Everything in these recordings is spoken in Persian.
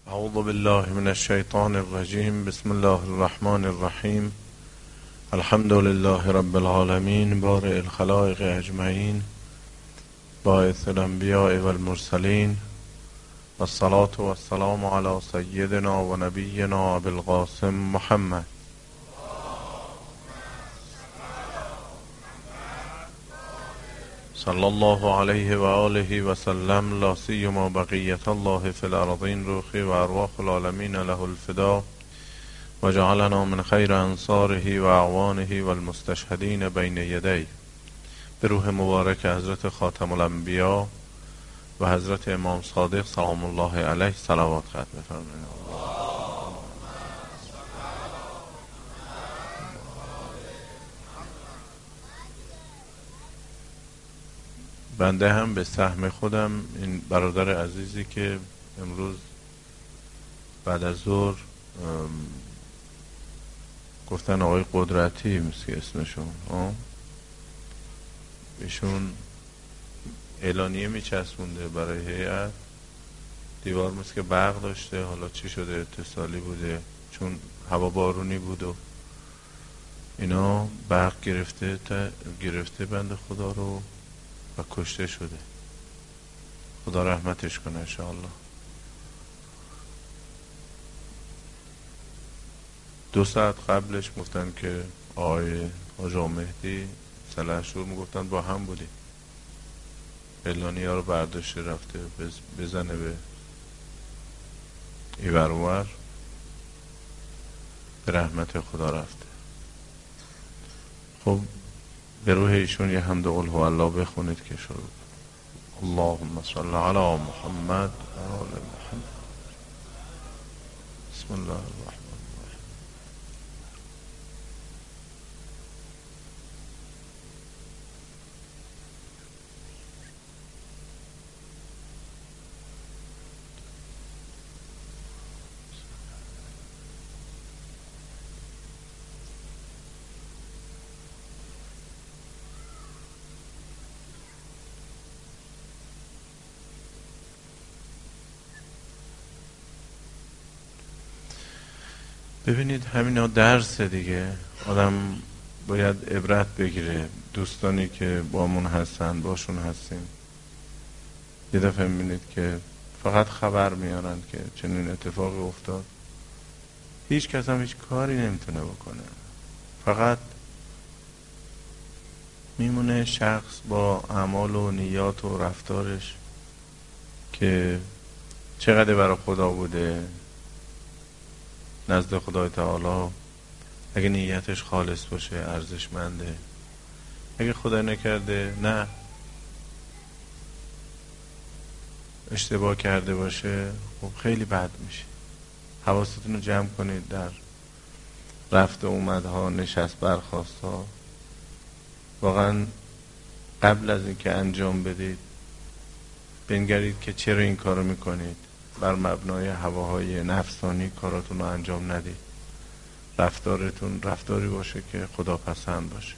اعوذ بالله من الشیطان الرجیم. بسم الله الرحمن الرحیم. الحمد لله رب العالمین بارئ الخلائق اجمعین باعث الانبیاء والمرسلین والصلاة والسلام علی سیدنا و نبینا ابی القاسم محمد. صلی الله علیه و آله و سلم. لا سیما بقیت الله فی الارضین روحی و ارواح العالمین له الفدا و جعلنا من خیر انصاره و اعوانه و المستشهدین بین یدی. به روح مبارک حضرت خاتم الانبیا و حضرت امام صادق سلام الله علیه صلوات ختم بفرمایید. بنده هم به سهم خودم این برادر عزیزی که امروز بعد از ظهر گفتن آقای قدرتی مثل اسمشون، ایشون اعلانیه میچسبونده برای هیئت، دیوار مثل که برق داشته، حالا چی شده اتصالی بوده چون هوا بارونی بود و اینا، برق گرفته بنده خدا رو و کشته شده. خدا رحمتش کنه انشاءالله. 2 ساعت قبلش گفتن که آقای حاج مهدی سلحشور میگفتن با هم بودیم، اعلانی ها رو برداشته رفته بزنه به ایورور، به رحمت خدا رفته. خب به روح ایشون یه حمد قل هو الله بخونید که شروع. اللهم صل علی محمد و آل محمد. بسم الله الرحمن الرحیم. ببینید همینا درس دیگه، آدم باید عبرت بگیره. دوستانی که بامون هستن باشون هستیم، یه دفعه میبینید که فقط خبر میارن که چنین اتفاقی افتاد، هیچ کس هم هیچ کاری نمیتونه بکنه، فقط میمونه شخص با اعمال و نیات و رفتارش که چقدر برای خدا بوده نزد خدای تعالی. اگه نیتش خالص باشه ارزشمنده، اگه خدا نکرده نه اشتباه کرده باشه خب خیلی بد میشه. حواستون رو جمع کنید در رفت اومدها، نشست برخاست ها. واقعا قبل از اینکه انجام بدید بنگرید که چرا این کارو میکنید. بر مبنای هواهای نفسانی کاراتون رو انجام ندید. رفتارتون رفتاری باشه که خدا پسند باشه.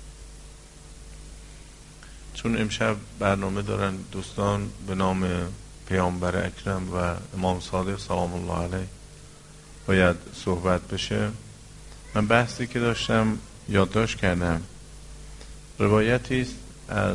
چون امشب برنامه دارن دوستان به نام پیامبر اکرم و امام صادق سلام الله علیه باید صحبت بشه. من بحثی که داشتم یادداشت کردم. روایتی است از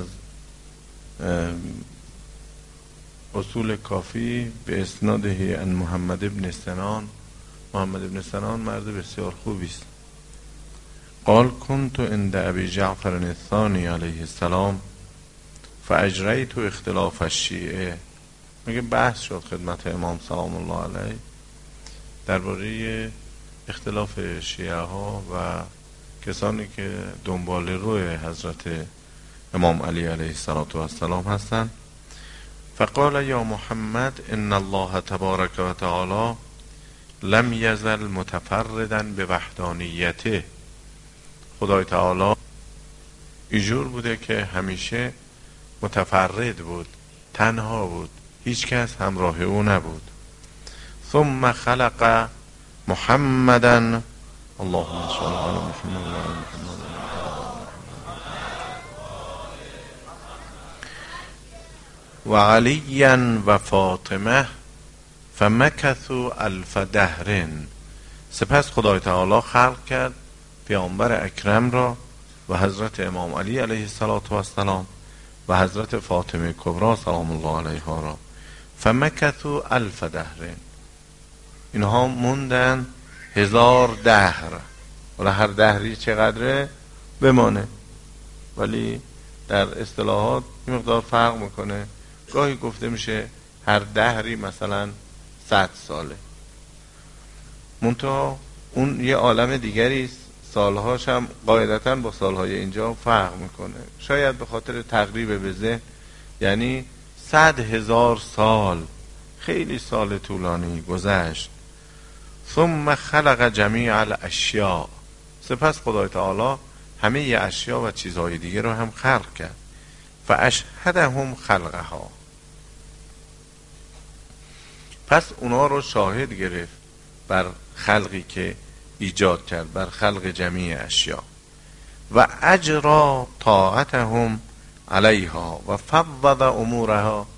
اصول کافی به اسناده عن محمد ابن سنان. محمد ابن سنان مرد بسیار خوبی است. قال كنت عند ابي جعفر الثانی علیه السلام فاجریت اختلاف الشیعه. میگه بحث شد خدمت امام سلام الله علیه درباره اختلاف شیعه ها و کسانی که دنبال روی حضرت امام علی علیه السلام هستند. فقال یا محمد ان الله تبارک و تعالی لم یزل متفردا به وحدانیته. خدای تعالی اینجور بوده که همیشه متفرد بود، تنها بود، هیچ کس همراه او نبود. ثم خلق محمدا. اللهم صل علی محمد و آل محمد و علی و فاطمه فمکثوا الف دهر. سپس خدای تعالی خلق کرد پیامبر اکرم را و حضرت امام علی علیه السلام و حضرت فاطمه کبری سلام الله علیها را. فمکثوا الف دهر، اینها موندن 1000 دهر. ولی هر دهری چقدره بمانه، ولی در اصطلاحات این مقدار فرق میکنه. گاهی گفته میشه هر دهری مثلا 100 ساله، منتها اون یه عالم دیگری است، سالهاش هم قاعدتاً با سالهای اینجا فرق میکنه. شاید به خاطر تقریب به ذهن، یعنی 100,000 سال، خیلی سال طولانی گذشت. ثم خلق جمیع الاشیاء، سپس خدای تعالی همه اشیا و چیزهای دیگه رو هم خلق کرد. فاشهدهم خلقها، پس اونا رو شاهد گرفت بر خلقی که ایجاد کرد، بر خلق جمیع اشیا. و اجرا طاعتهم علیها و فوض امورها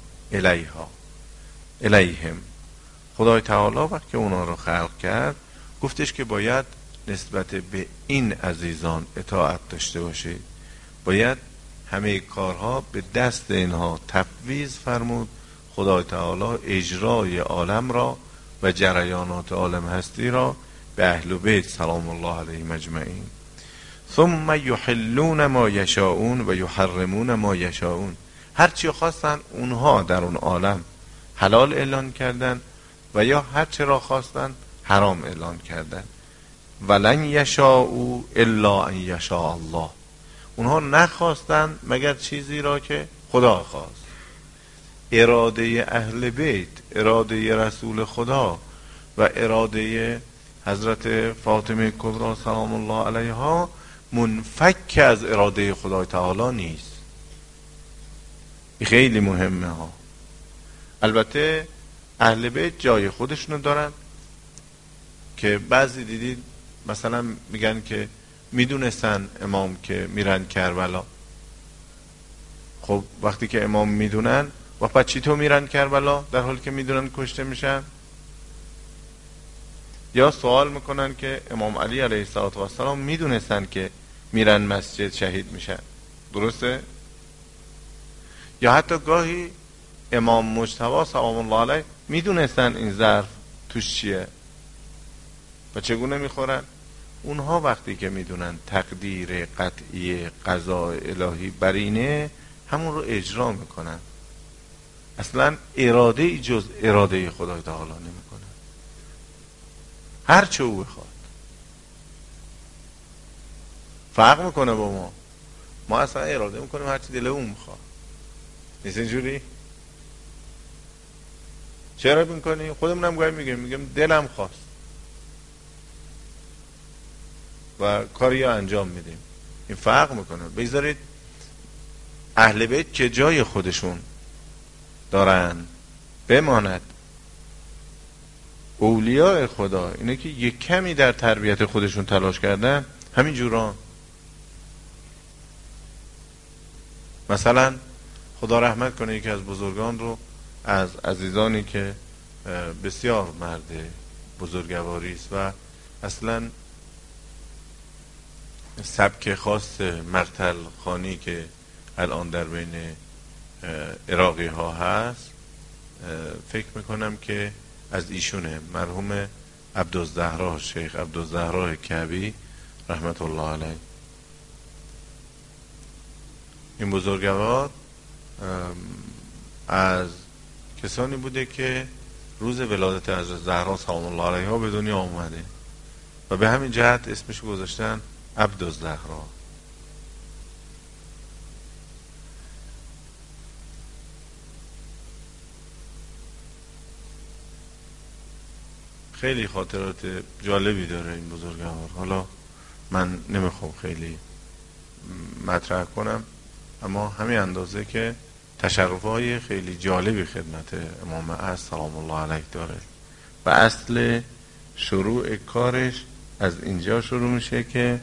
الیهم. خدای تعالی وقتی اونا رو خلق کرد گفتش که باید نسبت به این عزیزان اطاعت داشته باشید، باید همه کارها به دست اینها تفویض فرمود. خدای تعالی اجرای عالم را و جریانات عالم هستی را به اهل بیت سلام الله علیهم اجمعین. ثم یحلون ما یشاءون و یحرمون ما یشاءون، هرچی خواستن اونها در اون عالم حلال اعلان کردن و یا هرچی را خواستن حرام اعلان کردن. ولن یشاءوا الا ان یشاء الله، اونها نخواستن مگر چیزی را که خدا خواست. اراده اهل بیت، اراده رسول خدا و اراده حضرت فاطمه کبری سلام الله علیها منفک از اراده خدای تعالی نیست. خیلی مهمه ها. البته اهل بیت جای خودشونو دارن که بعضی دیدید مثلا میگن که میدونستن امام که میرن کربلا. خب وقتی که امام میدونن و پس چی تو میرن کربلا در حالی که میدونن کشته میشن؟ یا سوال میکنن که امام علی علیه السلام میدونستن که میرن مسجد شهید میشن، درسته؟ یا حتی گاهی امام مجتبی سلام الله علیه میدونستن این ظرف توش چیه و چگونه میخورن. اونها وقتی که میدونن تقدیر قطعی قضاء الهی بر اینه، همون رو اجرا میکنن. اصلا اراده ای جز اراده خدای تعالی نمیکنن، هر چه او بخواد. فرق میکنه با ما اصلا اراده میکنیم هر چی دل اون میخواد. نیست اینجوری؟ چرا میکنیم؟ خودمونم گاهی میگم دلم خواست و کاری انجام میدیم. این فرق میکنه. بذارید اهل بیت که جای خودشون دارن بماند. اولیاء خدا اینه که یک کمی در تربیت خودشون تلاش کردن، همین جوران. مثلا خدا رحمت کنه یکی از بزرگان رو، از عزیزانی که بسیار مرد بزرگواری است و اصلا سبک خاص مقتل خانی که الان در بین عراقی ها هست، فکر میکنم که از ایشونه، مرحوم عبدالزهرا، شیخ عبدالزهرا کعبی رحمت الله علیه. این بزرگوار از کسانی بوده که روز ولادت حضرت زهرا سلام الله علیها به دنیا آمده و به همین جهت اسمش گذاشتن عبدالزهرا. خیلی خاطرات جالبی داره این بزرگوار. حالا من نمیخوام خیلی مطرح کنم، اما همین اندازه که تشرفهای خیلی جالبی خدمت امام اعظم سلام الله علیه داره و اصل شروع کارش از اینجا شروع میشه که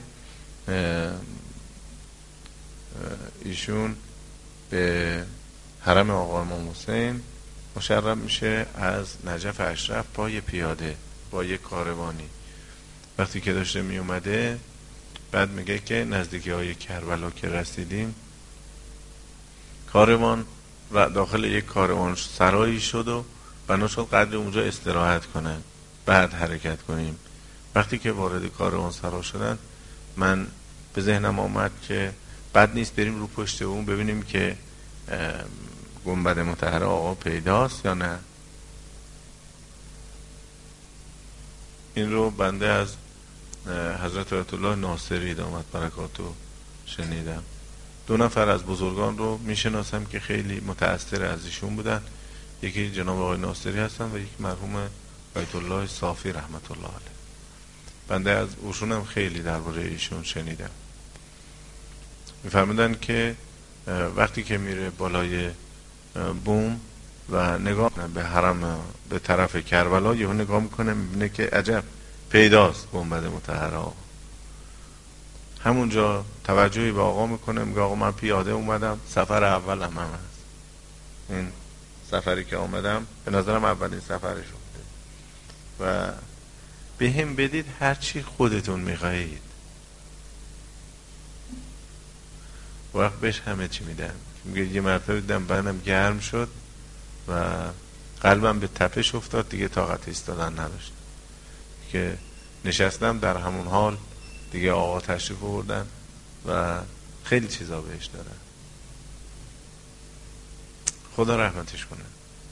ایشون به حرم آقا امام حسین مشرف میشه از نجف اشرف با یه پیاده، با یه کاروانی. وقتی که داشته می اومده، بعد میگه که نزدیکی های کربلا که رسیدیم، کاروان داخل یک کاروان سرایی شد و بنا شد قدر اونجا استراحت کنن، بعد حرکت کنیم. وقتی که وارد کاروان سرا شدن، من به ذهنم آمد که بد نیست بریم رو پشت اون ببینیم که گنبد مطهره آقا پیداست یا نه. این رو بنده از حضرت آیت الله ناصری دامت برکاتو شنیدم. 2 نفر از بزرگان رو میشناسم که خیلی متأثر از ایشون بودن. یکی جناب آقای ناصری هستن و یک مرحوم آیت الله صافی رحمت الله علیه. بنده از اوشونم خیلی درباره ایشون شنیدم. میفرمودن که وقتی که میره بالای بوم و نگاه به حرم به طرف کربلا، یهو نگاه میکنه میبینه که عجب پیداست گنبد مطهره. همونجا توجهی به آقا میکنه، میگه آقا من پیاده اومدم، سفر اولم هم هست. این سفری که آمدم به نظرم اولین سفرش بوده و به هم بدید هرچی خودتون میخواهید. وقت بهش همه چی میدن. میگه یه مرتبه دیدم بدنم گرم شد و قلبم به تپش افتاد، دیگه طاقت ایستادن نداشت که نشستم. در همون حال دیگه آقا تشریف آوردن و خیلی چیزا بهش دارن. خدا رحمتش کنه.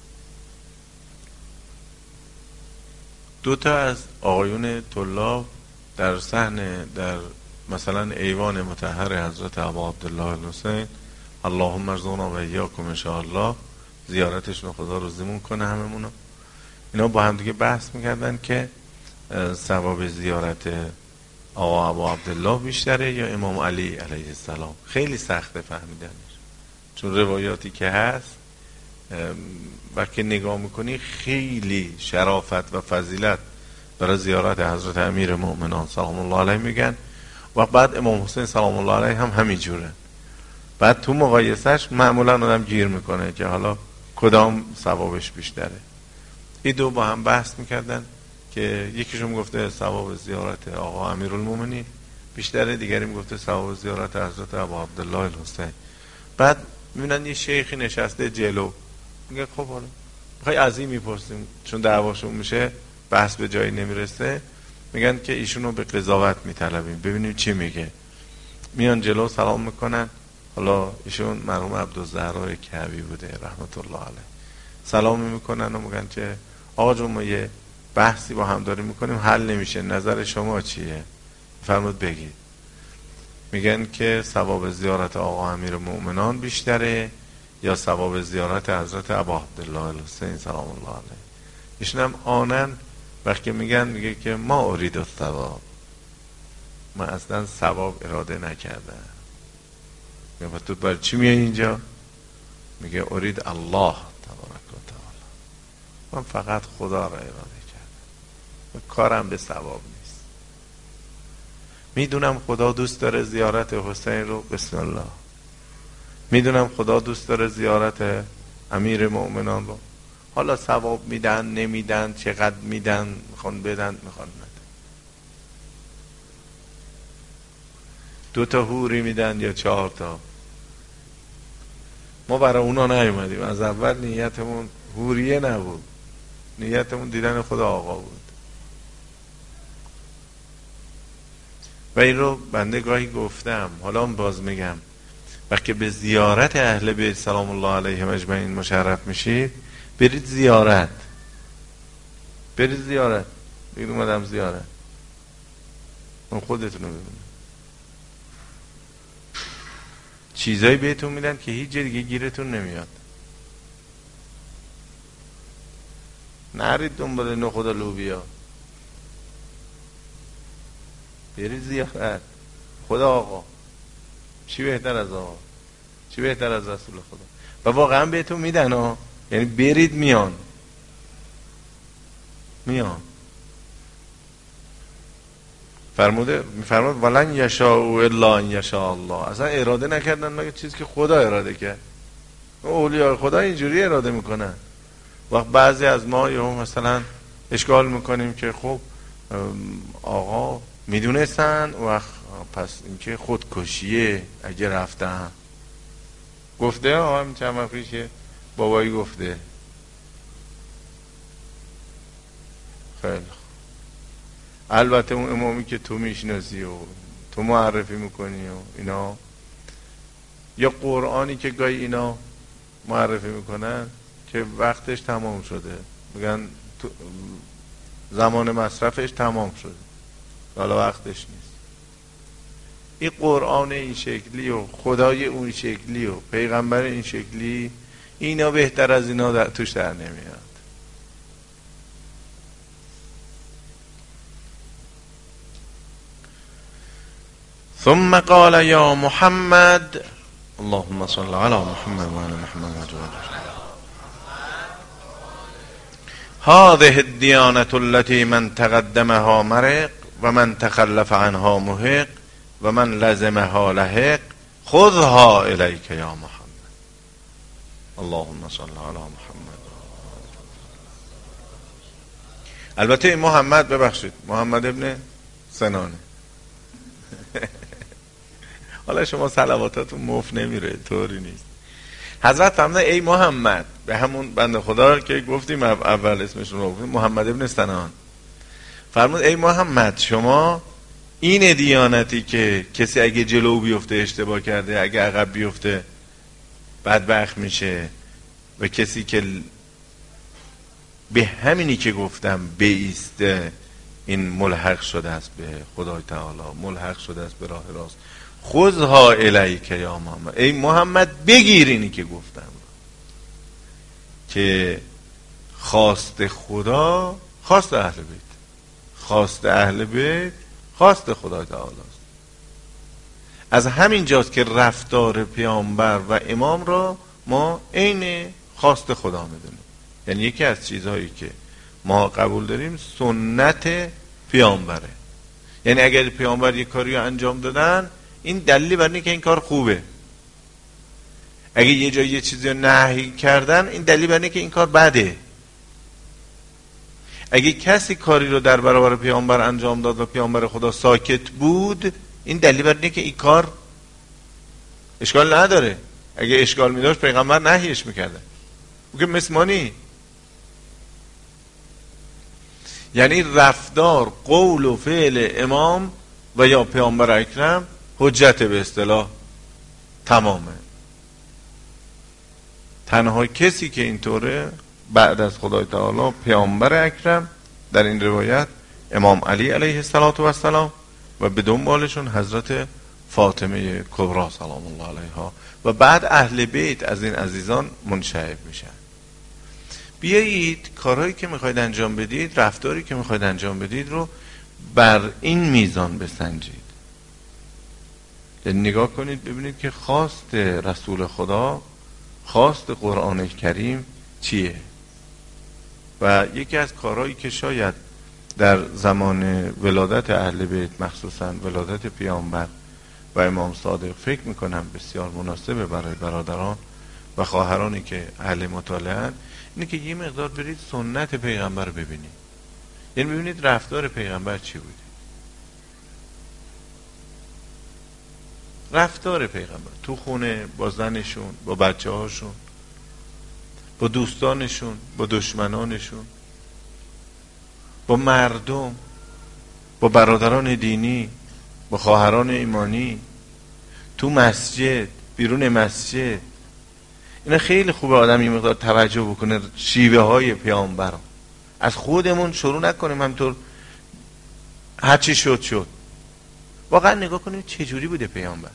2 تا از آقایون طلاب در صحن در مثلا ایوان مطهر حضرت ابا عبدالله الحسین، اللهم ارزقنا و ایاکم ان شاء الله، زیارتشون خدا رو زمون کنه هممونو. اینا با هم دیگه بحث میکردن که ثواب زیارت آقا ابا عبدالله بیشتره یا امام علی علیه السلام. خیلی سخته فهمیدنش، چون روایاتی که هست وقتی نگاه میکنی خیلی شرافت و فضیلت برای زیارت حضرت امیر مؤمنان سلام الله علیه میگن و بعد امام حسین سلام الله علیه هم همینجوره. بعد تو مقایسهش معمولا آدم گیر میکنه که حالا کدام ثوابش بیشتره. این 2 با هم بحث میکردن که یکیشون گفته ثواب زیارت آقا امیرالمومنین بیشتره، دیگری میگفته ثواب زیارت حضرت ابا عبدالله الحسین. بعد میبینن یه شیخی نشسته جلو، میگه خب حالا میخوای از این میپرسیم، چون دعواشون میشه بحث به جایی نمیرسه، میگن که ایشونو به قضاوت میطلبیم ببینیم چی میگه. میان جلو سلام میکنن. حالا ایشون مرحوم عبدالزهرا کعبی بوده رحمت الله علیه. سلام میکنن و میگن که آقا جون ما یه بحثی با هم داریم میکنیم، حل نمیشه، نظر شما چیه؟ فرمود بگید. میگن که ثواب زیارت آقا امیر مؤمنان بیشتره یا ثواب زیارت حضرت ابا عبدالله الحسین سلام الله علیه. ایشون هم آنن وقتی میگه که ما ارید الثواب، من اصلا ثواب اراده نکردم. میگه تو برای چی میای اینجا؟ میگه ارید الله تبارک و تعالی، من فقط خدا را اراده کردم، کارم به ثواب نیست. میدونم خدا دوست داره زیارت حسین رو، بسم الله. میدونم خدا دوست داره زیارت امیر مؤمنان رو، حالا ثواب میدن نمیدن، چقدر میدن، میخوان بدن میخوان ندن. 2 تا حوری میدن یا 4 تا. ما برای اونا نیومدیم، از اول نیتمون حوریه نبود، نیتمون دیدن خدا آقا بود. و این رو بنده گاهی گفتم، حالا باز میگم، وقتی به زیارت اهل بیت سلام الله علیهم اجمعین مشرف میشید، برید زیارت، برید زیارت، بگید اومدم زیارت، اون خودتونو ببینید. چیزایی بهتون میدن که هیچ دیگه گیرتون نمیاد. نرید دنبال نخود و لوبیا، برید زیارت. خدا آقا، چی بهتر از آقا، چی بهتر از رسول خدا. و واقعا بهتون میدن ها، یعنی برید میان میفرمود ولن یشاء الا ان یشاء الله. اصلا اراده نکردن مگه چیزی که خدا اراده کرد. اولیاء خدا اینجوری اراده میکنن. وقت بعضی از ما یا مثلا اشکال میکنیم که خب آقا میدونستن و پس اینکه خودکشیه اگه رفتن. گفته هم چند وقت پیشه بابایی گفته. خیلی البته اون امامی که تو میشناسی و تو معرفی میکنی و اینا، یا قرآنی که گاهی اینا معرفی میکنن که وقتش تمام شده، میگن زمان مصرفش تمام شده حالا وقتش نیست. این قرآن این شکلی و خدای اون شکلی و پیغمبر این شکلی، اینا بهتر از اینا توش در نمیاد. ثم قال یا محمد اللهم صل علی محمد و علی محمد و هذه الديانة التي من تقدمها مرق و من تخلف عنها محق و من لزمها لحق خذها الیک یا محمد. اللهم صل علی محمد. البته این محمد، ببخشید، محمد ابن سنانه. حالا شما صلواتاتون مفت نمیره، طوری نیست. حضرت فرمودن ای محمد، به همون بنده خدا که گفتیم اول اسمشون رو گفتیم، محمد ابن سنان، فرمود ای محمد شما این دیانتی که کسی اگه جلو بیفته اشتباه کرده، اگه عقب بیفته بدبخت میشه، و کسی که به همینی که گفتم بیسته این ملحق شده است به خدای تعالی، ملحق شده است به راه راست. خذها الیک یا محمد، ای محمد بگیر اینی که گفتم که خواست خدا خواست اهل بیت، خواست اهل بیت خواست خدای تعالی است. از همین جاست که رفتار پیامبر و امام را ما عین خواست خدا میدونیم. یعنی یکی از چیزهایی که ما قبول داریم سنت پیامبره. یعنی اگر پیامبر یک کاری رو انجام دادن، این دلیلی بر اینه که این کار خوبه. اگه یه جایی یه چیزی رو نهی کردن، این دلیلی بر اینه که این کار بده. اگه کسی کاری رو در برابر پیامبر انجام داد و پیامبر خدا ساکت بود، این دلیلی بر اینه که این کار اشکال نداره. اگه اشکال می‌داشت پیغمبر نهیش می‌کرد. او که مسمانی. یعنی رفتار، قول و فعل امام و یا پیامبر اکرم حجت به اصطلاح تمامه. تنها کسی که اینطوره بعد از خدای تعالی پیامبر اکرم، در این روایت امام علی علیه السلام و به دنبالشون حضرت فاطمه کبری سلام الله علیها و بعد اهل بیت از این عزیزان منشعب میشن. بیایید کارهایی که میخواید انجام بدید، رفتاری که میخواید انجام بدید رو بر این میزان بسنجید. نگاه کنید ببینید که خواست رسول خدا، خواست قرآن کریم چیه. و یکی از کارهایی که شاید در زمان ولادت اهل بیت، مخصوصا ولادت پیامبر و امام صادق، فکر میکنم بسیار مناسبه برای برادران و خواهرانی که اهل مطالعه، اینه که یه مقدار برید سنت پیغمبر رو ببینید. یعنی ببینید رفتار پیغمبر چی بوده. رفتار پیغمبر تو خونه، با زنشون، با بچه هاشون، با دوستانشون، با دشمنانشون، با مردم، با برادران دینی، با خواهران ایمانی، تو مسجد، بیرون مسجد. اینا خیلی خوبه آدم این مقدار توجه بکنه شیوه های پیامبر. از خودمون شروع نکنیم همطور هر چی شد. واقعا نگاه کنیم چه جوری بوده پیامبر.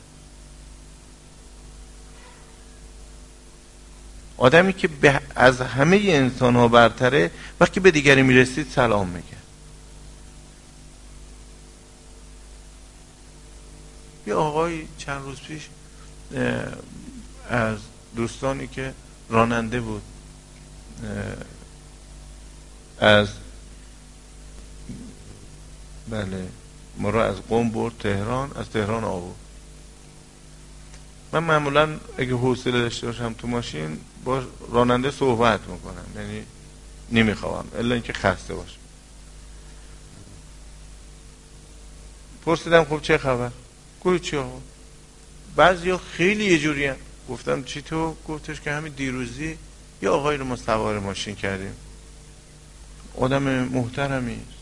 آدمی که از همه انسان ها برتره، وقتی به دیگری میرسید سلام میگه. یه آقای چند روز پیش از دوستانی که راننده بود، از ما رو از قم برد تهران، از تهران آورد. من معمولا اگه حوصله داشته باشم تو ماشین با راننده صحبت میکنم، یعنی نمیخوام الا اینکه خسته باشه. پرسیدم خب چه خبر؟ گفت چی آقا؟ بعضیا خیلی یه جوری هم. گفتم چی تو؟ گفتش که همین دیروزی یه آقایی رو ما سوار ماشین کردیم، آدم محترمی است.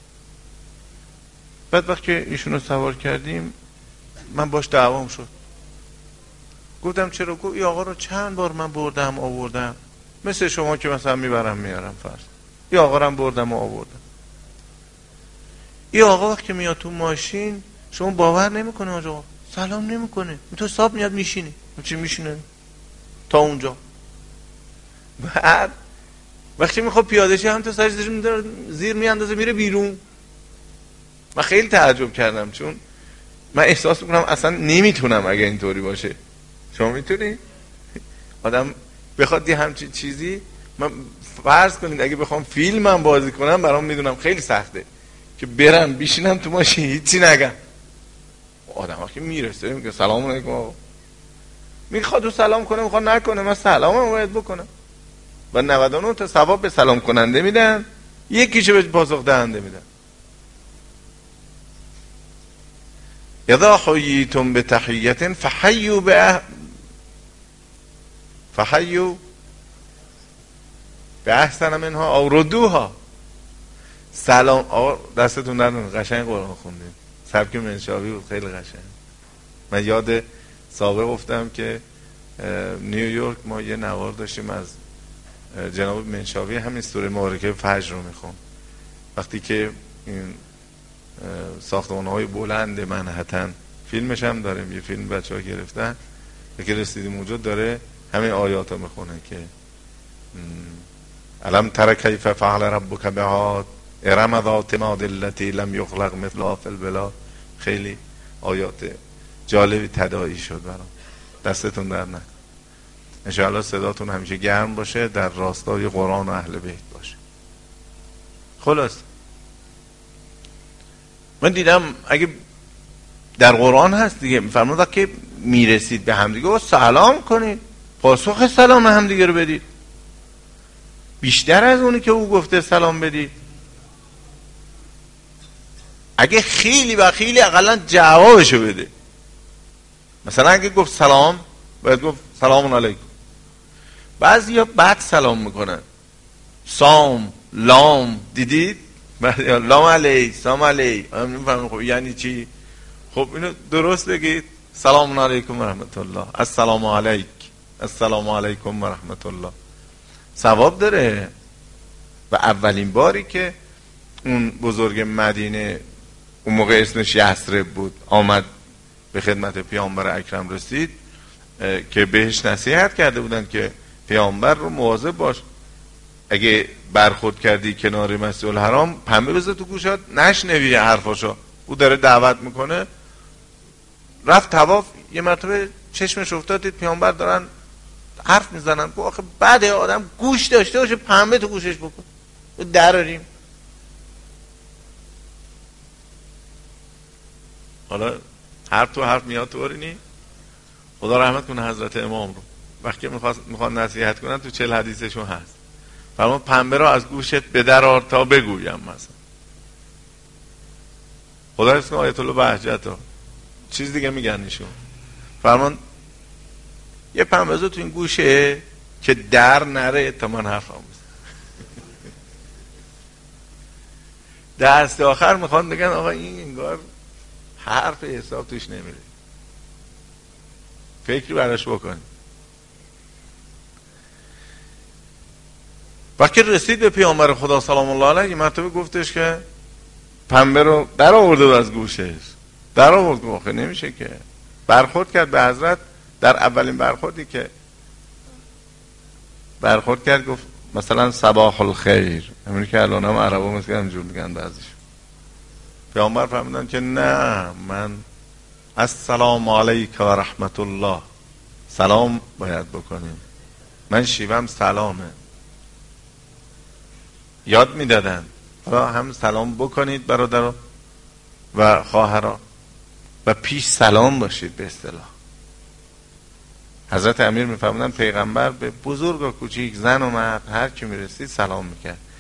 بعد وقتی که ایشونو سوار کردیم من باش دعوام شد. گفتم چرا؟ گفت این آقا رو چند بار من بردم آوردم، مثل شما که مثلا میبرم میارم فرض، این آقا رو هم بردم و آوردم. این آقا وقتی میاد تو ماشین شما باور نمیکنه آقا سلام نمیکنه، تو صاحب میاد میشینه، چی میشینه تا اونجا. بعد وقتی میخواد پیاده شه هم تو سرش زیر میاندازه میره بیرون. من خیلی تعجب کردم چون من احساس میکنم اصلا نمیتونم اگه اینطوری باشه. شما میتونی؟ آدم بخواد یه همچین چیزی، من فرض کنید اگه بخوام فیلمم بازی کنم برام میدونم خیلی سخته که برم بیشینم تو ماشین هیچی نگم. آدم وقتی میرسه میگه سلام علیکم، میخواد تو سلام کنه میخواد نکنه، من سلامم باید بکنم. و 99 تا ثواب به سلام کننده میدن، یکیشو به پاسخ دهنده میدن. اذا حییتم بتحیة فحیوا باحسن منها او ردوها. سلام آقا دستتون در نکنه، قشنگ قرآن خوندیم، سبک منشاوی بود، خیلی قشنگ. من یاد سابق گفتم که نیویورک ما یه نوار داشتیم از جناب منشاوی، همین سوره مبارکه فجر رو میخوام. وقتی که این ساختمان‌های بلند منهتن، فیلمش هم داریم، یه فیلم بچه‌ها گرفتن که رسیدیم اونجا داره همین آیات رو میخونه که الم تر کیف فعل ربک بعاد ارم ذات العماد التي لم یخلق مثلها فی البلاد. خیلی آیات جالبی تداعی شد برام. دستتون در نکنه، انشاءالله صداتون همیشه گرم باشه، در راستای قرآن و اهل بیت باشه. خلاص من دیدم اگه در قرآن هست دیگه، میفرماد که میرسید به همدیگه و سلام کنید، پاسخ سلام همدیگه رو بدید، بیشتر از اونی که او گفته سلام بدید. اگه خیلی و خیلی اقلا جوابشو بده. مثلا اگه گفت سلام باید گفت سلام علیکم. بعضی ها بعد سلام میکنن، سام لام، دیدید؟ لام علی سلام علی، هم نمیفهمم خب یعنی چی؟ خب اینو درست بگید، سلام علیکم و رحمت الله، السلام علیک، السلام علیکم و رحمت الله، ثواب داره. و اولین باری که اون بزرگ مدینه، اون موقع اسمش یثرب بود، آمد به خدمت پیامبر اکرم رسید که بهش نصیحت کرده بودن که پیامبر رو مواظب باش، اگه برخورد کردی کنار مسجد الحرام پنبه بذار تو گوشات نشنوی حرفاشو، او داره دعوت میکنه. رفت طواف، یه مرتبه چشمش افتاد دید پیامبر دارن حرف میزنن. گفت آخه بعد آدم گوش داشته باشه پنبه تو گوشش بکن، دراریم. حالا حرف تو حرف میاد تو ارینی. خدا رحمت کنه حضرت امام رو، وقتی میخوان نصیحت کنن تو 40 حدیثشون هست، فرمان پنبه رو از گوشت به در آر تا بگویم. مثلا خدا رحمت کنه آیت الله بهجت ها چیز دیگه میگن ایشون، فرمان یه پنبه تو این گوشه که در نره تا من حرف هم دست آخر میخوان بگن آقا این انگار حرف حساب توش نمیره، فکری براش بکن. وقتی رسید به پیامبر خدا سلام الله علیه، مرتبه گفتش که پنبه رو در آورده از گوشش، در آورد. گفت نمیشه که. برخورد کرد به حضرت، در اولین برخوردی که برخورد کرد گفت مثلا صباح الخیر، همونی که الان هم عربا مثل اینجور میگن بعضیش. پیامبر فرمودن که نه، من السلام علیک و رحمت الله، سلام باید بکنیم، من شیوم سلامه. یاد میدادن حالا هم سلام بکنید برادرها و خواهرها و پیش سلام باشید. به اصطلاح حضرت امیر میفرمودن پیغمبر به بزرگ و کوچیک، زن و مرد، هر کی میرسید سلام میکرد.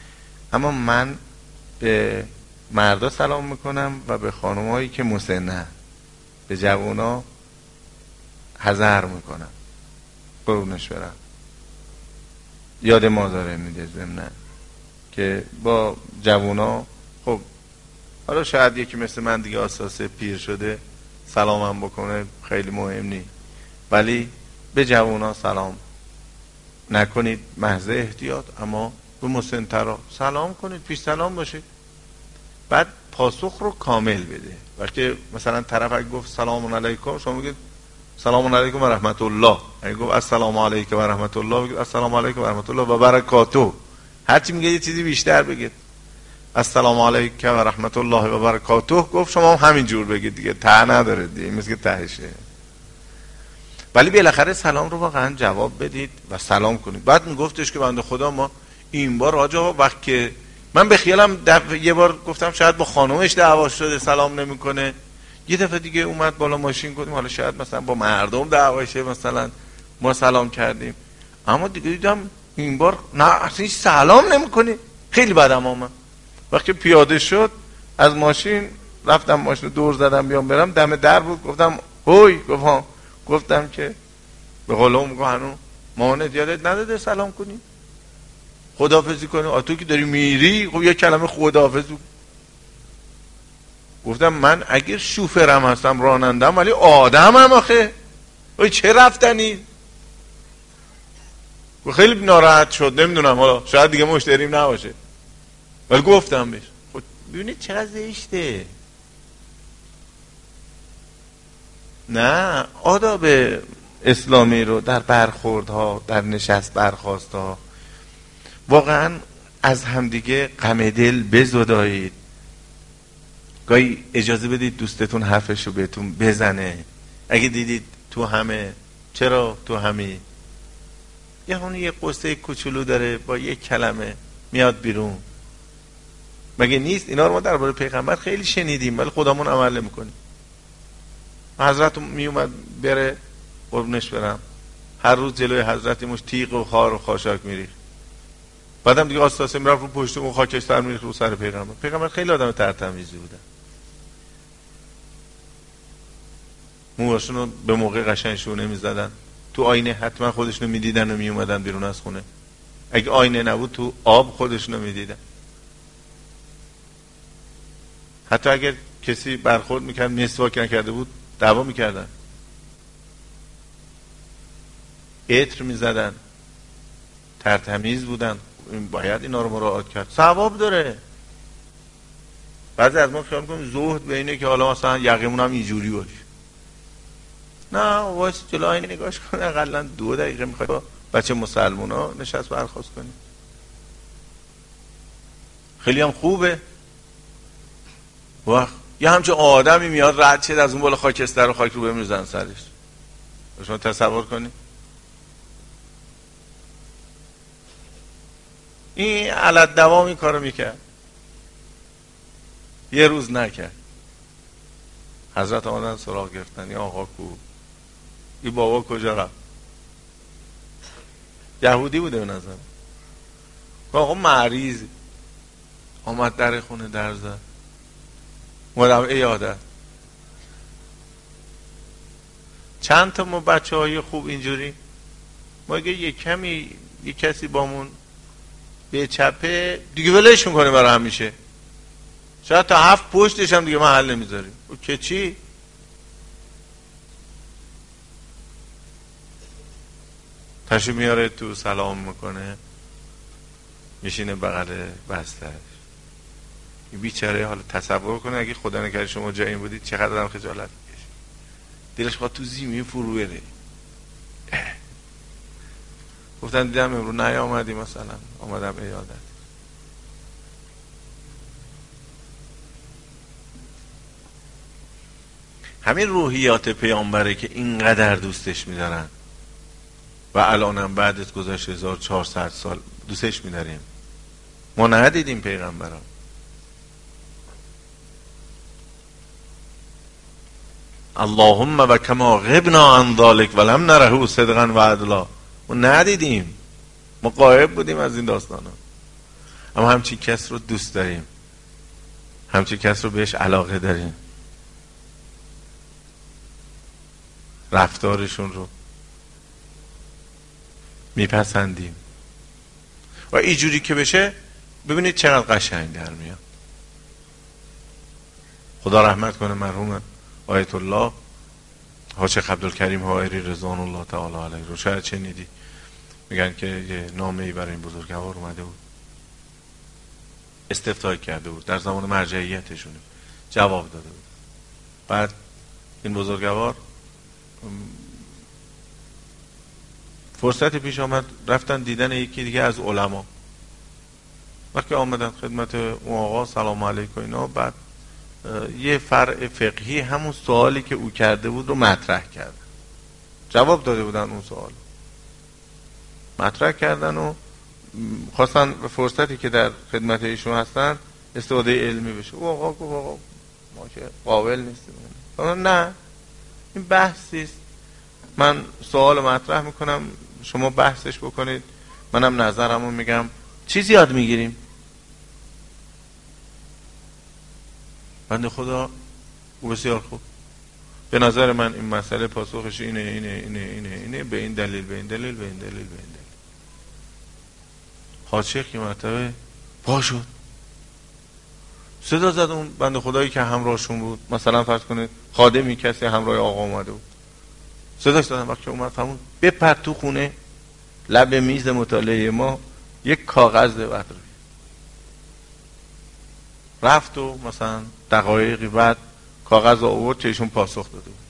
اما من به مردا سلام میکنم و به خانمایی که مسنه، به جوونا حذر میکنم قربونش برم. یاد ما داره میده ضمناً که با جوونا خب حالا شاید یکی مثل من دیگه اساسه پیر شده سلامم بکنه خیلی مهم نیست، ولی به جوونا سلام نکنید محض احتیاط، اما به مسن‌ترا سلام کنید، پیش سلام باشید. بعد پاسخ رو کامل بده. وقتی مثلا طرف اگه گفت سلام علیکم، شما بگید سلام علیکم و رحمت الله. اگه گفت السلام علیکم و رحمت الله، بگید السلام علیکم و رحمت الله و برکاته. هرچی میگه یه چیزی بیشتر بگید. السلام علیکم و رحمت الله و برکاته گفت، شما هم همین جور بگید دیگه، ته نداره دیگه، مثل که تهشه. ولی بالاخره سلام رو واقعا جواب بدید و سلام کنید. بعد میگفتش که بنده خدا ما این بار آجا وقت که من به خیالم یه بار گفتم شاید با خانومش دعوا شده سلام نمیکنه، یه دفعه دیگه اومد بالا ماشین گفتیم حالا شاید مثلا با مردم دعوا شه، مثلا ما سلام کردیم، اما دیگه دیدم این بار نه اصلا سلام نمیکنه. خیلی بدم آمد. وقتی پیاده شد از ماشین رفتم ماشین دور زدم بیام برم، دم در بود، گفتم هوی، گفتم که به قول اون میگه هنو مامانت یادت نداده سلام کنی خداحافظی کنی؟ تو که داری میری خب یه کلمه خداحافظ. گفتم من اگر شوفرم هستم رانندم ولی آدمم آخه، چه رفتنی؟ خیلی ناراحت شد. نمیدونم حالا شاید دیگه مشتریم نباشه، ولی گفتم بهش. خب ببینید چقدر زشته. نه، آداب اسلامی رو در برخوردها، در نشست برخاستها واقعا از همدیگه غم دل بزدایید. گاهی اجازه بدید دوستتون حرفشو بهتون بزنه. اگه دیدید تو همه، چرا تو همی، یه قصه کوچولو داره با یک کلمه میاد بیرون. مگه نیست؟ اینا رو ما درباره پیغمبر خیلی شنیدیم ولی خودمون عمل نمی‌کنیم. حضرت میومد بره قربونش برم، هر روز جلوی حضرت مش تیغ و خار و خاشاک میریخت. بعدم دیگه آستاسه میرفت رو پشت اون خاکستر میریخت رو سر پیغمبر خیلی آدم ترتمیزی بودن. موهاشون رو به موقع قشنگ شونه میزدن، تو آینه حتما خودشونو میدیدن و میومدن بیرون از خونه. اگه آینه نبود تو آب خودشونو میدیدن. حتی اگر کسی برخورد میکرد مسواک نکرده بود دعوا میکردن، عطر میزدن، ترتمیز بودن. باید اینا رو مراعات کرد، ثواب داره. بعضی از ما خیال میکنیم زهد به اینه که حالا مثلا یقیمون هم اینجوری باشه. نه، واسه جلو آینه نگاش کن، اقلا 2 دقیقه میخوای با بچه مسلمونا نشست برخاست کنی، خیلی هم خوبه. وقت یه همچه آدمی میاد رد شد از اون بالا خاکستر و خاک رو بمیرزن سرش. شما تصور کنی این علت دوام این کارو میکرد، یه روز نکرد. حضرت آمدن سراغ گرفتن، یا آقا کو، این بابا کجا رفت؟ یهودی بوده به نظر. آقا مریض. آمد در خونه در زد، اومدم ایادت. چند تا ما بچه های خوب اینجوری، ما اگه یه کمی یه کسی بامون به چپه دیگه ولش میکنه برای همیشه، شاید تا 7 پشتش هم دیگه محل نمیذاریم. او که چی؟ تشو میاره تو سلام میکنه، میشینه بغل بستش. این بیچاره حالا تصور کنه اگه خدا نکرده شما جای این بودید چقدر هم خجالت میکشید، دلش خواهد تو زمین فرو بره. گفتن دیدم امروز نیامدی، مثلا آمدم ایادت. همین روحیات پیامبره که اینقدر دوستش میدارن و الانم بعد از گذشت 1400 سال دوستش میداریم. ما ندیدیم پیغمبران. اللهم و کما غبنا عن ذلک ولم نره صدقا و عدلا. ما ندیدیم، ما غایب بودیم از این داستانا. اما همچین کس رو دوست داریم، همچین کس رو بهش علاقه داریم، رفتارشون رو میپسندیم و اینجوری که بشه ببینید چقدر قشنگ در میاد. خدا رحمت کنه مرحوم آیت الله حاج عبدالکریم حائری رضوان الله تعالی علیه رو شاید شنیدی، میگن که یه نامه‌ای برای این بزرگوار اومده بود، استفتاء کرده بود در زمان مرجعیتشون، جواب داده بود. بعد این بزرگوار فرصت پیش آمد رفتن دیدن یکی دیگه از علما. وقتی آمدن خدمت اون آقا سلام علیکم اینا، بعد یه فرع فقهی همون سوالی که او کرده بود رو مطرح کردن، جواب داده بودن اون سوال مطرح کردن و خواستن به فرصتی که در خدمت ایشون هستن استفاده علمی بشه. او آقا گفت آقا ما که قابل نیستیم. نه این بحثیست، من سوال مطرح میکنم شما بحثش بکنید، منم نظرمو میگم، چیزی یاد میگیریم. بنده خدا او بسیار خوب، به نظر من این مسئله پاسخش اینه به این دلیل به این دلیل به این دلیل به این دلیل. حاج شیخ یه مرتبه پا شد، صدا زد اون بنده خدایی که همراهشون بود، مثلا فرض کنید خادمی کسی همراه آقا اومده بود، صداش دادن. وقتی اومد همون بپر تو خونه لب میز مطالعه ما یک کاغذ بطر رفت و مثلا دقایقی بعد کاغذ آورد که ایشون پاسخ داده بود.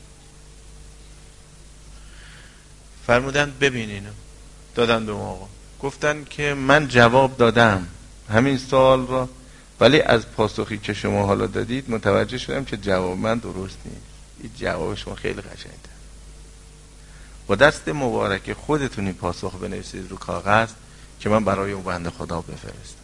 فرمودن ببین اینو، دادن به آقا، گفتن که من جواب دادم همین سوال را، ولی از پاسخی که شما حالا دادید متوجه شدم که جواب من درست نیست، این جواب شما خیلی قشنگه، با دست مبارک خودتونی پاسخ بنویسید رو کاغذ که من برای اون بنده خدا بفرستم.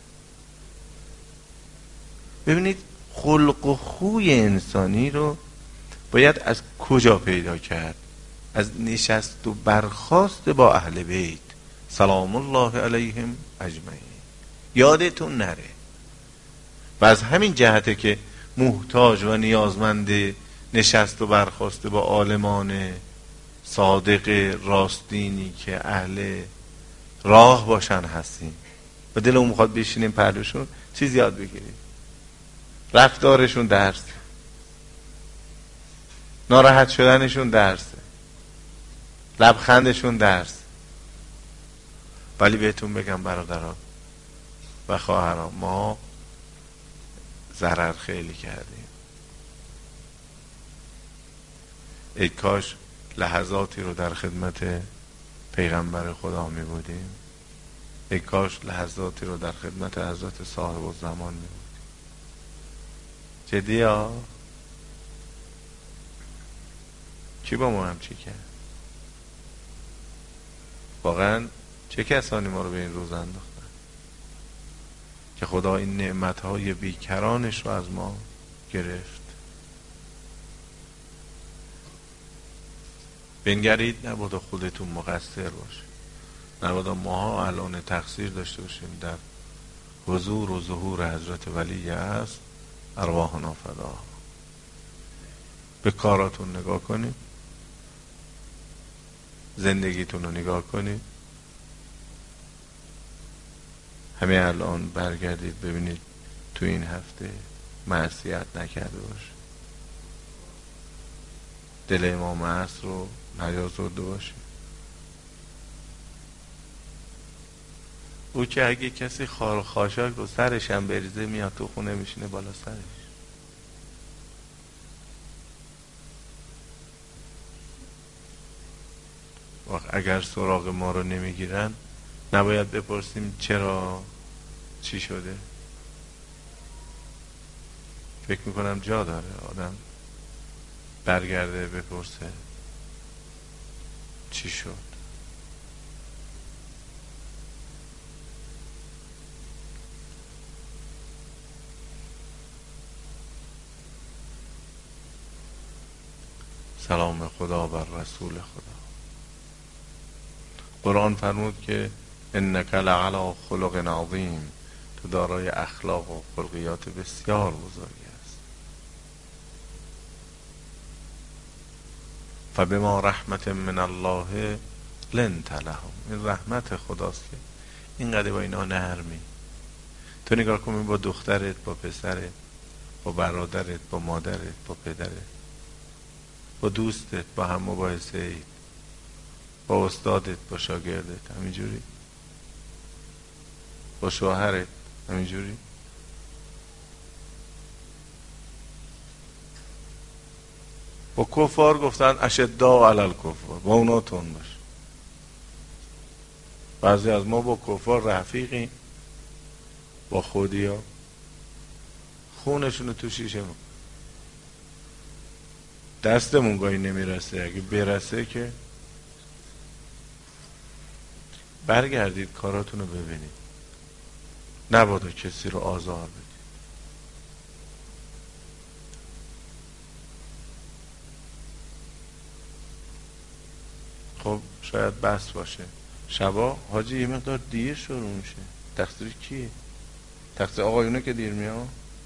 ببینید خلق و خوی انسانی رو باید از کجا پیدا کرد؟ از نشست و برخاست با اهل بیت سلام الله علیهم اجمعین. یادتون نره. و از همین جهته که محتاج و نیازمند نشست و برخاست با عالمان صادق راستینی که اهل راه باشن هستیم و دلمون میخواد بشینیم پهلوشون چیز یاد بگیریم. رفتارشون درس، ناراحت شدنشون درس، لبخندشون درس. ولی بهتون بگم برادران و خواهران، ما ضرر خیلی کردیم. ای کاش لحظاتی رو در خدمت پیغمبر خدا می بودیم، ای کاش لحظاتی رو در خدمت حضرت صاحب الزمان می بودیم. جدی ها؟ کی با ما هم چی کرد؟ واقعا چه کسانی ما رو به این روز انداختن که خدا این نعمتهای بیکرانش رو از ما گرفت؟ بنگرید، نبادا خودتون مقصر باشه، نبادا ماها الان تقصیر داشته باشیم در حضور و ظهور حضرت ولی است ارواحنا فدا. به کاراتون نگاه کنید، زندگیتون رو نگاه کنید، همه الان برگردید ببینید تو این هفته معصیت نکرده باشه، دل امام عصر رو نیازرده باشه. او که اگه کسی خار و خاشاک رو سرش هم بریزه میاد تو خونه میشینه بالا سرش. وقت اگر سراغ ما رو نمیگیرن نباید بپرسیم چرا، چی شده. فکر میکنم جا داره آدم برگرده بپرسه چی شد. سلام خدا بر رسول خدا. قرآن فرمود که انک لعلی خلق عظیم، تو دارای اخلاق و خلقیات بسیار بزرگی است. فبما رحمت من الله لنت لهم. این رحمت خداست که اینقدر با اینا نرمی. تو نگاه کن با دخترت، با پسرت، با برادرت، با مادرت، با پدرت، با دوستت، با هم مباحثه اید، با استادت، با شاگردت همینجوری، با شوهرت همینجوری. با کفار گفتن اشداء علی الکفار، با اونا تون باش. بعضی از ما با کفار رفیقیم، با خودی ها خونشونو تو شیشه دستمون گاهی نمیرسه. اگه برسه که برگردید کاراتونو ببینید، نبادا کسی رو آزار بدید. خب شاید بس باشه. شبا حاجی یه مقدار دیر شروع میشه. تقصیر کیه؟ تقصیر آقایونه که دیر میاد؟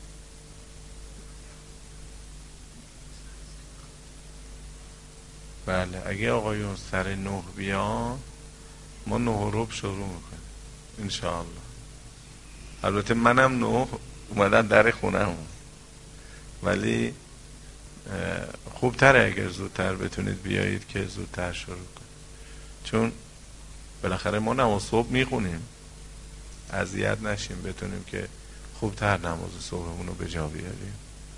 بله، اگه آقایون سر 9 بیان ما 9:15 شروع میکنیم انشاءالله. البته منم 9 اومدن در خونم، ولی خوبتره اگر زودتر بتونید بیایید که زودتر شروع کنید، چون بالاخره ما نماز صبح میخونیم، اذیت نشیم، بتونیم که خوبتر نماز صبحمون رو به جا بیاریم.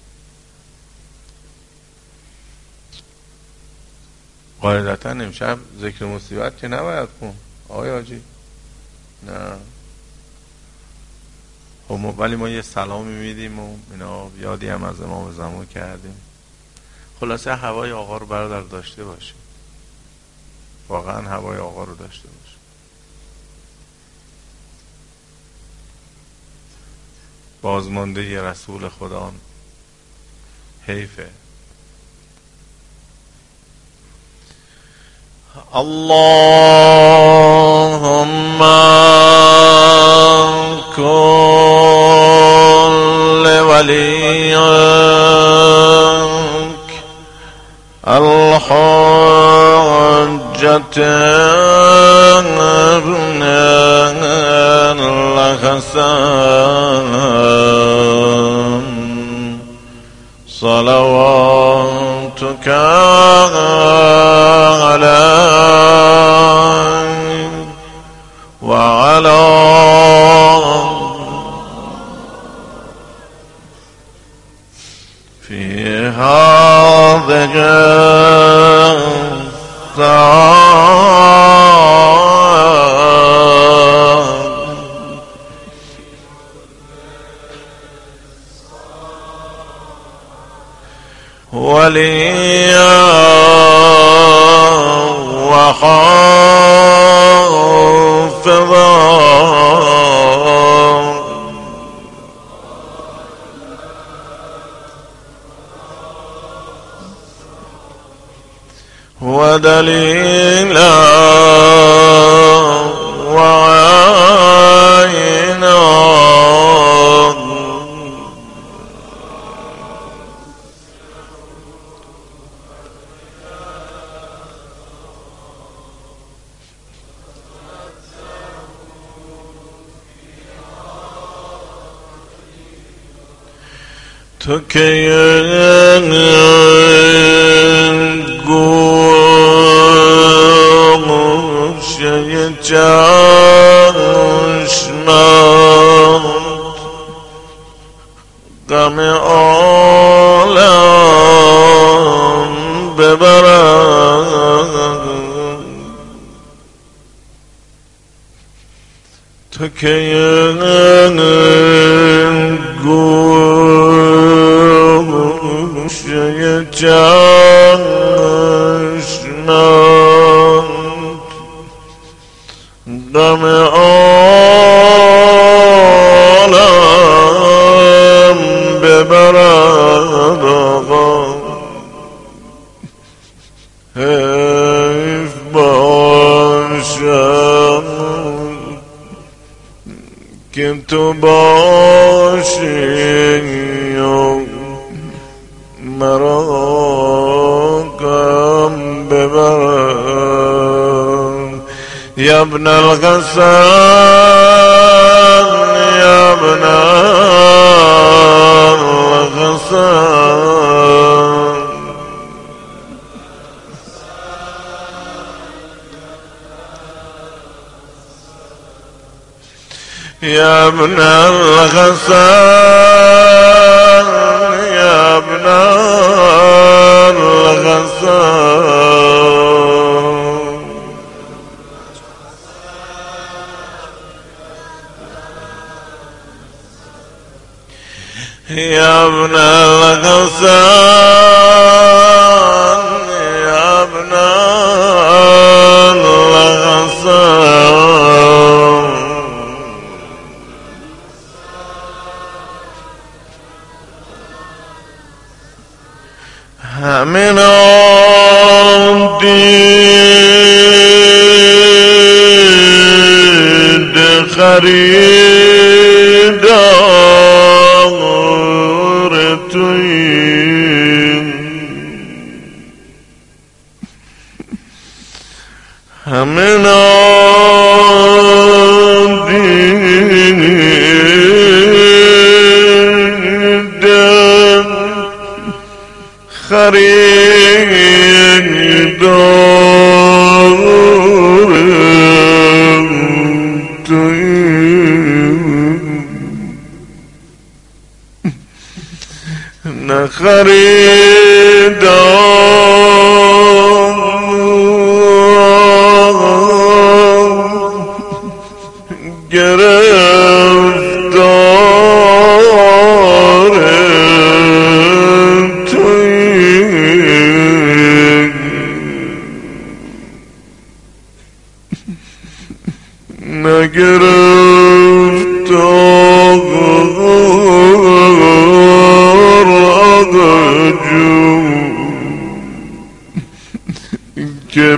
قاعدتا امشب ذکر مصیبت که نباید کن آقای حاجی، نه. خب ولی ما یه سلامی میدیم و اینا، یادی هم از امام زمان کردیم. خلاصه هوای آقا رو برادر داشته باشیم، واقعا هوای آقا رو داشته باشیم. بازمانده ی رسول خدا حیفه. اللهم كن لوليك الحجة ابن الحسن صلواتك عليه وعلى في هذه وليا وحافظا ودليلا وعينا تو که گوشه چشمت غم عالم ببرد، تو که گوشه چشمت غم عالم ببرد. حیف باشد که تو باشی و مرا غم ببر یا ابن الحسن یا ابن الحسن يا ابن الحسن يا ابن الحسن يا ابن الحسن يا ابن الحسن همین دید خریدار تویی همین دید خریدار تویی نه خریدار گرفتار نگرفتار آقاجو که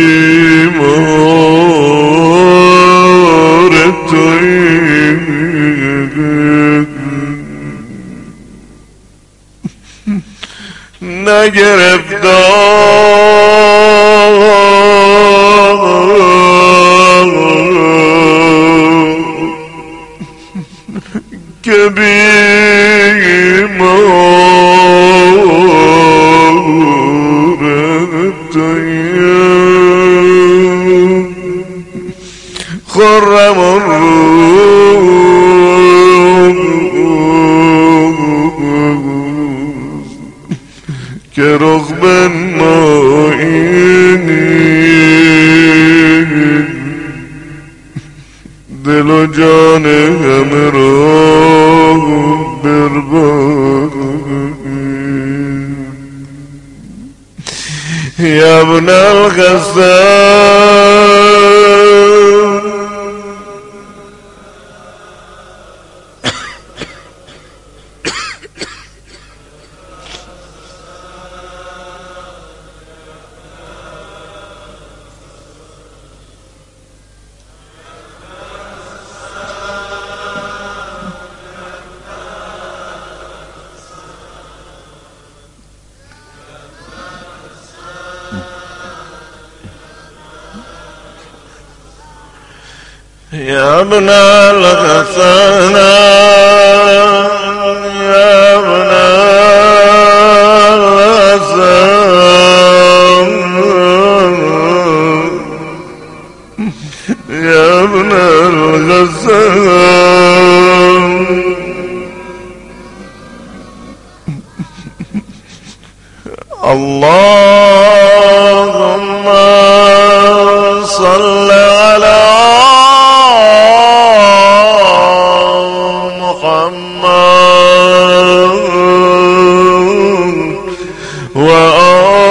بیمار تویی که بیمار تویی خرم الروز که رخ بنمایی دل و جان همه را بربایی یا ابن الحسن يا ابن الحسن يا ابن الحسن يا ابن الحسن اللهم صل على محمد وآل